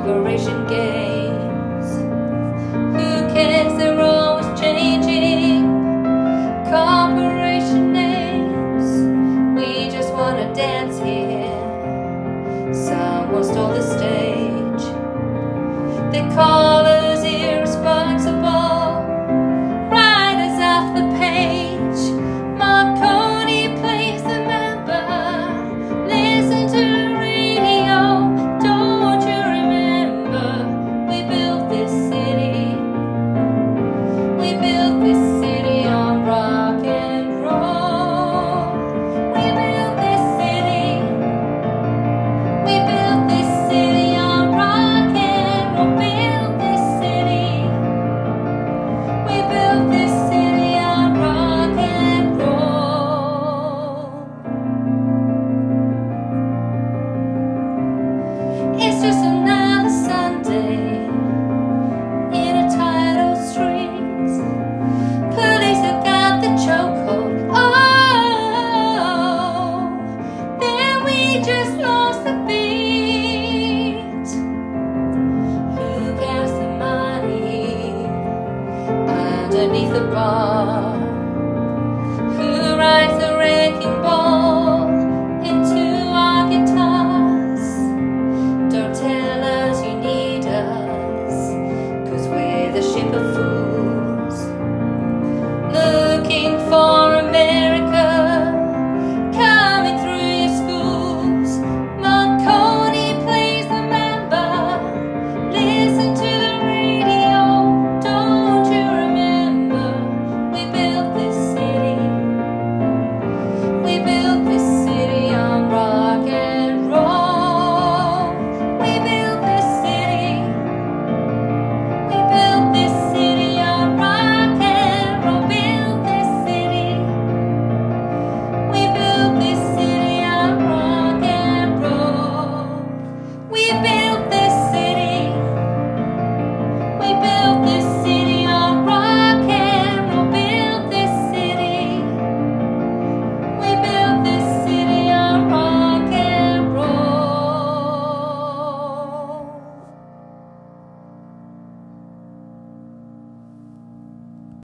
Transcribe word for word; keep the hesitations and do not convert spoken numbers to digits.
Corporation games. Who cares? They're always changing. Corporation names. We just wanna dance here. Someone stole the stage. They call us irresponsible. Write us off the page. Marconi plays the member. Listen to radio. Don't you remember? We built this city. We built this city on rock and roll. We built this city. We built this city on rock and roll. Built this city. We built this city on rock and roll. It's just